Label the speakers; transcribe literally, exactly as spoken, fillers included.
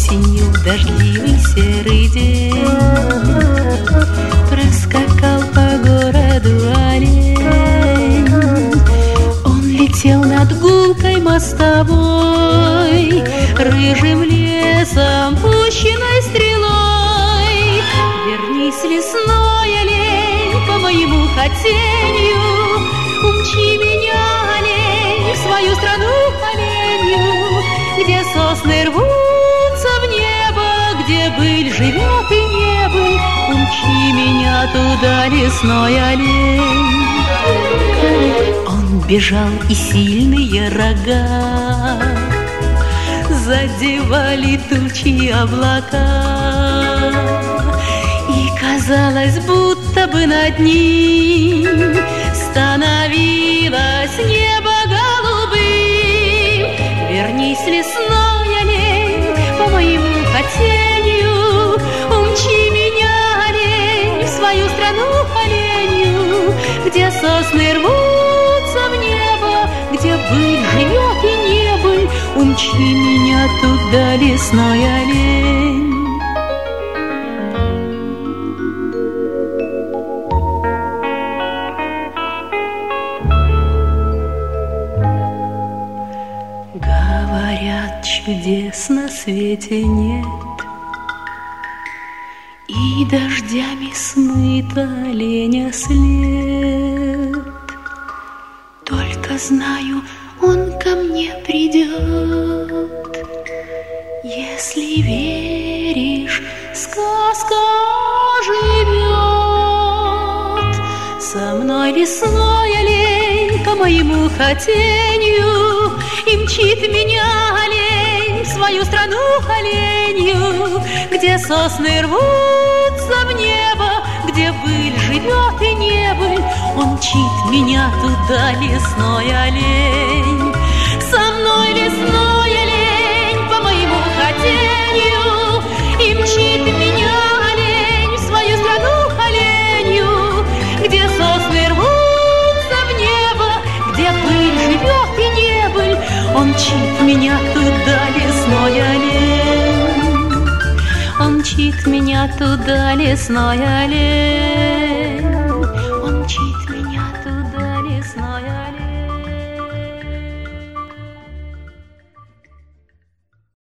Speaker 1: Осенью в дождливый серый день проскакал по городу олень. Он летел над гулкой мостовой, рыжим лесом, пущенной стрелой. Вернись, лесной олень, по моему хотению, умчи меня, олень, в свою страну оленью, где сосны рвутся в небо, где быль живет и не быль. Умчи меня туда, лесной олень. Он бежал, и сильные рога задевали тучи облака, и казалось, будто бы над ним становилось небо голубым. Вернись, лесной олень, по моему хотению, умчи меня, олень, в свою страну оленью, где сосны рвутся в небо, где быль живет и не быль. Умчи меня туда, лесной олень. Говорят, чудес на свете нет, и дождями смыт оленя след. Только знаю, он ко мне придет. Если веришь, сказка живет. Со мной лесной олень, по моему хотению, и мчит меня олень в свою страну оленью, где сосны рвутся в небо, где быль живет и не быль. Он мчит меня туда, лесной олень. Со мной лесной олень, по моему хотению, и мчит меня олень в свою страну оленью, где сосны рвутся в небо, где быль живет и не быль. Он мчит меня туда, лесной олень. Он мчит меня туда, лесной олень.